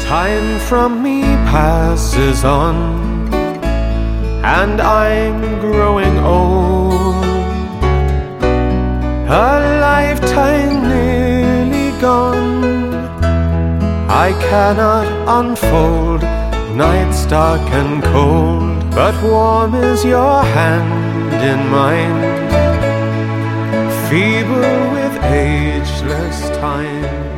Time from me passes on, and I'm growing old. A lifetime nearly gone, I cannot unfold. Nights dark and cold, but warm is your hand in mine. Feeble with ageless time,